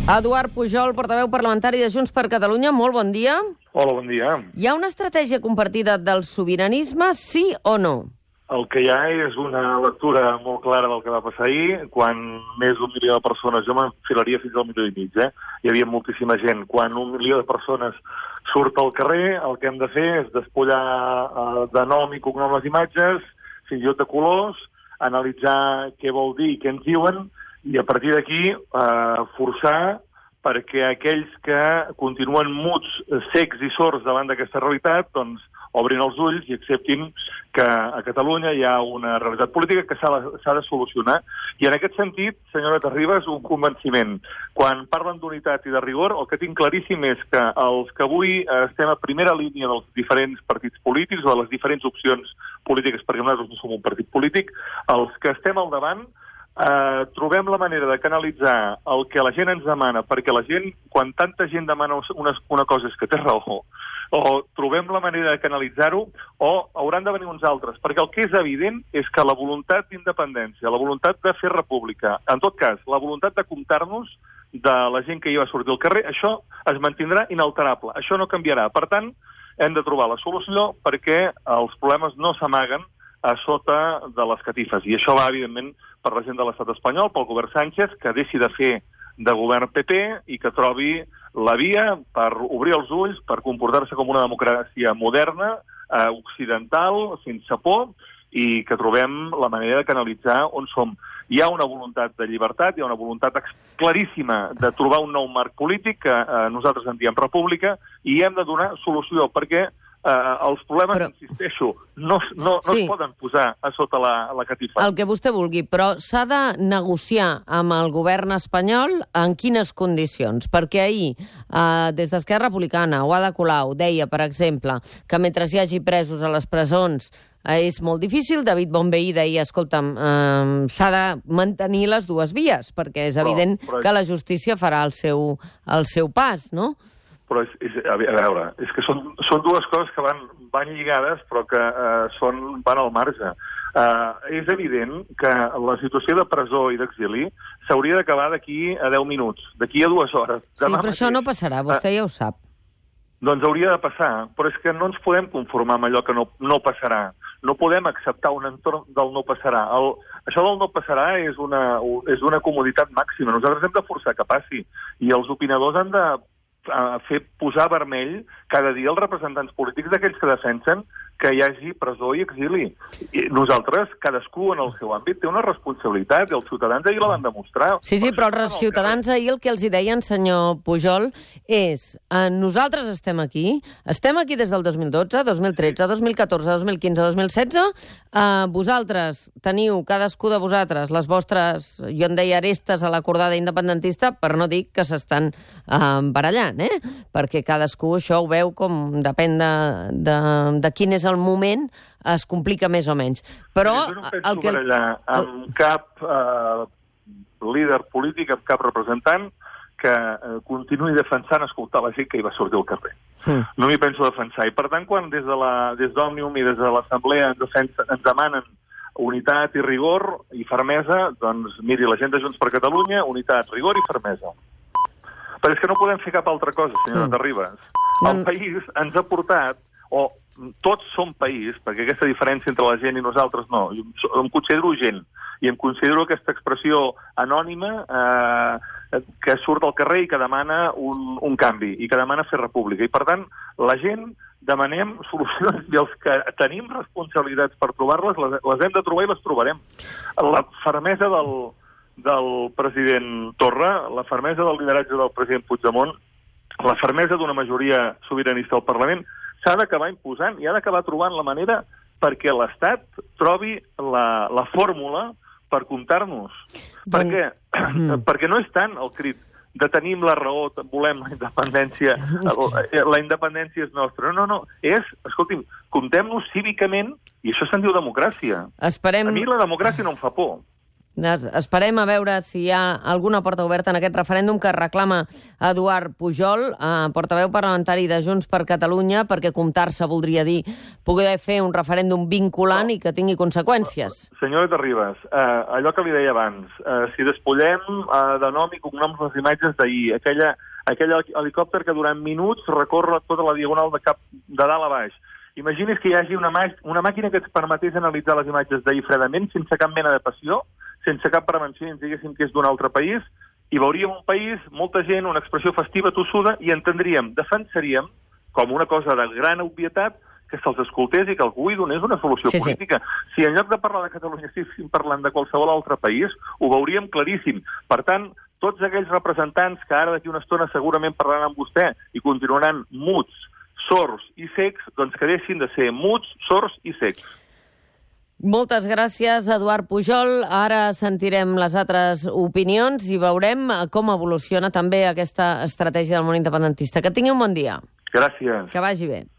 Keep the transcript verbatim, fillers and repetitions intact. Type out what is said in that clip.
Eduard Pujol, portaveu parlamentari de Junts per Catalunya, molt bon dia. Hola, bon dia. Hi ha una estratègia compartida del sobiranisme, sí o no? El que hi ha és una lectura molt clara del que va passar ahir, quan més d'un milió de persones, jo m'enfilaria fins al milió i mig, eh? Hi havia moltíssima gent. Quan un milió de persones surt al carrer, el que hem de fer és despullar eh, de nom i cognom les imatges, fins i tot de colors, analitzar què vol dir i què ens diuen, i a partir d'aquí eh, forçar perquè aquells que continuen muts, secs i sords davant d'aquesta realitat, doncs obrin els ulls i acceptin que a Catalunya hi ha una realitat política que s'ha de, s'ha de solucionar. I en aquest sentit, senyora Terribas, un convenciment. Quan parlen d'unitat i de rigor, el que tinc claríssim és que els que avui estem a primera línia dels diferents partits polítics o de les diferents opcions polítiques, perquè nosaltres no som un partit polític, els que estem al davant Uh, trobem la manera de canalitzar el que la gent ens demana, perquè la gent, quan tanta gent demana una, una cosa és que té raó, o trobem la manera de canalitzar-ho, o hauran de venir uns altres, perquè el que és evident és que la voluntat d'independència, la voluntat de fer república, en tot cas, la voluntat de comptar-nos de la gent que hi va sortir al carrer, això es mantindrà inalterable, això no canviarà. Per tant, hem de trobar la solució perquè els problemes no s'amaguen a sota de les catifes. I això va, evidentment, per la gent de l'estat espanyol, pel govern Sánchez, que deixi de fer de govern P P i que trobi la via per obrir els ulls, per comportar-se com una democràcia moderna, eh, occidental, sense por, i que trobem la manera de canalitzar on som. Hi ha una voluntat de llibertat, hi ha una voluntat claríssima de trobar un nou marc polític, que eh, nosaltres en diem república, i hem de donar solució, perquè Uh, els problemes, però, insisteixo, no, no, no sí. es poden posar a sota la, la catifa. El que vostè vulgui, però s'ha de negociar amb el govern espanyol en quines condicions? Perquè ahir, uh, des d'Esquerra Republicana, o Ada Colau deia, per exemple, que mentre hi hagi presos a les presons uh, és molt difícil. David Bonvehí deia, escolta'm, uh, s'ha de mantenir les dues vies, perquè és evident però, però... que la justícia farà el seu, el seu pas, no? Però, és, és, a veure, és que són, són dues coses que van, van lligades, però que eh, són, van al marge. Eh, és evident que la situació de presó i d'exili s'hauria d'acabar d'aquí a deu minuts, d'aquí a dues hores. Sí, però mateix. Això no passarà, vostè eh, ja ho sap. Doncs hauria de passar, però és que no ens podem conformar amb allò que no, no passarà. No podem acceptar un entorn del no passarà. El, això del no passarà és una, és una comoditat màxima. Nosaltres hem de forçar que passi, i els opinadors han de a fer posar vermell cada dia els representants polítics d'aquells que defensen que hi hagi presó i exili. I nosaltres, cadascú en el seu àmbit, té una responsabilitat, i els ciutadans ahir la van demostrar. Sí, sí, però els ciutadans ahir el que els hi deien, senyor Pujol, és eh, nosaltres estem aquí, estem aquí des del dos mil dotze, dos mil tretze, dos mil catorze, dos mil quinze, dos mil setze, eh, vosaltres teniu, cadascú de vosaltres, les vostres, jo en deia arestes a l'acordada independentista, per no dir que s'estan eh, barallant, eh? Perquè cadascú això ho veu com depèn de, de, de quin és el moment, es complica més o menys. Però jo no penso el que... barallar amb cap eh, líder polític, amb cap representant que eh, continuï defensant escoltar la gent que hi va sortir al carrer. Mm. No m'hi penso defensar. I per tant, quan des de la, des d'Òmnium i des de l'Assemblea ens, defensa, ens demanen unitat i rigor i fermesa, doncs miri, la gent de Junts per Catalunya, unitat, rigor i fermesa. Però és que no podem fer cap altra cosa, senyora mm. Terribas. El mm. país ens ha portat, o tots som país, perquè aquesta diferència entre la gent i nosaltres no. Jo em considero gent, i em considero aquesta expressió anònima eh, que surt al carrer i que demana un, un canvi, i que demana fer república. I, per tant, la gent demanem solucions, i els que tenim responsabilitats per trobar-les, les, les hem de trobar i les trobarem. La fermesa del, del president Torra, la fermesa del lideratge del president Puigdemont, la fermesa d'una majoria sobiranista al Parlament, s'ha d'acabar imposant i ha d'acabar trobant la manera perquè l'Estat trobi la, la fórmula per comptar-nos. Don... Perquè, mm. perquè no és tant el crit de tenim la raó, volem la independència, la independència és nostra. No, no, no. És, escolti'm, comptem-nos cívicament, i això se'n diu democràcia. Esperem... A mi la democràcia no em fa por. Esperem a veure si hi ha alguna porta oberta en aquest referèndum que reclama Eduard Pujol, eh, portaveu parlamentari de Junts per Catalunya, perquè comptar-se voldria dir poder fer un referèndum vinculant no. i que tingui conseqüències. Senyora de Ribas, eh, allò que li deia abans, eh, si despullem eh, de nom i cognoms les imatges d'ahir, aquella, aquell helicòpter que durant minuts recorre tota la diagonal de cap de dalt a baix, imagini's que hi hagi una, una màquina que ens permetés analitzar les imatges d'ahir fredament, sense cap mena de passió, sense cap prevenció, i ens diguéssim que és d'un altre país, i veuríem un país, molta gent, una expressió festiva, tossuda, i entendríem, defensaríem, com una cosa de gran obvietat, que se'ls escoltés i que algú hi donés una solució sí, política. Sí. Si en lloc de parlar de Catalunya estiguéssim parlant de qualsevol altre país, ho veuríem claríssim. Per tant, tots aquells representants que ara d'aquí una estona segurament parlaran amb vostè i continuaran muts, sords i secs, doncs que deixin de ser muts, sords i secs. Moltes gràcies, Eduard Pujol. Ara sentirem les altres opinions i veurem com evoluciona també aquesta estratègia del món independentista. Que tingui un bon dia. Gràcies. Que vagi bé.